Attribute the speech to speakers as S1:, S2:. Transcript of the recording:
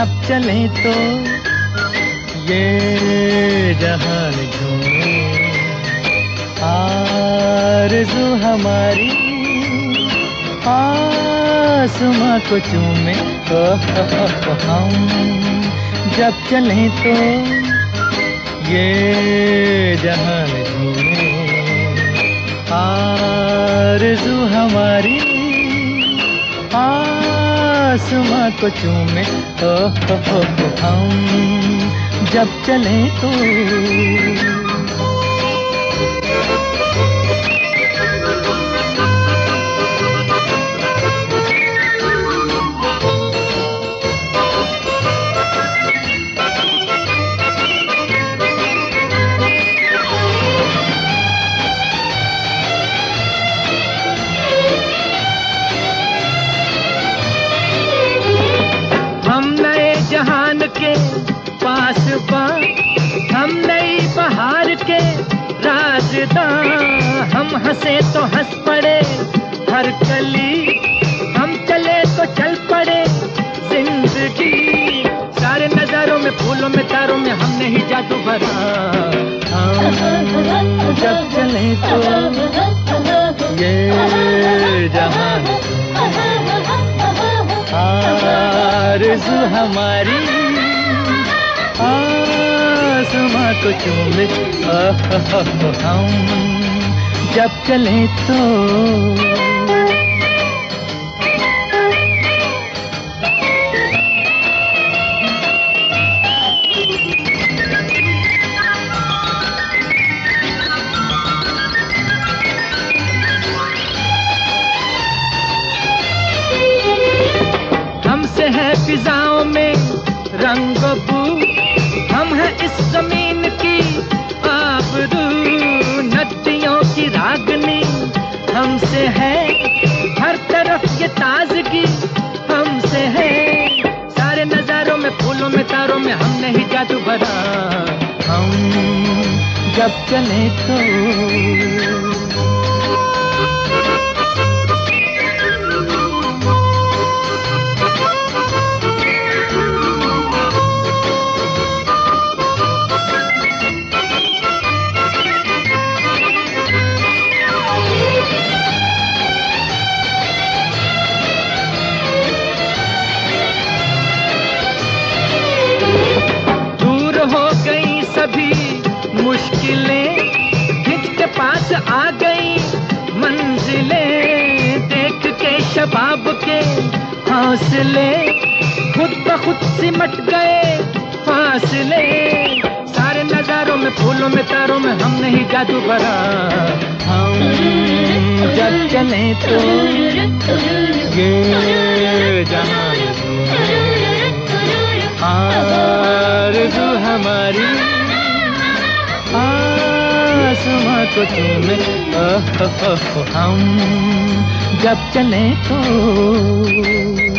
S1: जब चले तो ये जहान झूमे, आरज़ू हमारी आसमां को चूमे। हम जब चले तो ये जहान झूमे, आरज़ू हमारी आसमां को चूमे। हम जब चले तो जहान के पास हम नई बहार के राजदां। हम हंसे तो हंस पड़े हर कली, हम चले तो चल पड़े जिंदगी। सारे नजारों में फूलों में तारों में हमने ही जादू भरा। हम जब चले तो ये जहान आरज़ू हमारी आसमां को चूमे। हम जब चले तो हमसे है फिजाओं में रंग बू, हम हैं इस जमीन की आबरू। नदियों की रागनी हमसे है, हर तरफ ये ताजगी हमसे है। सारे नजारों में फूलों में तारों में हमने ही जादू भरा। हम जब चले तो सभी मुश्किलें खिंच के पास आ गई मंजिलें। देख के शबाब के हौसले खुद ब खुद सिमट गए फासले। सारे नजारों में फूलों में तारों में हमने ही जादू भरा। हम जब चले तो ये जहान आरज़ू हमारी आसमां को चूमे। हम जब चले तो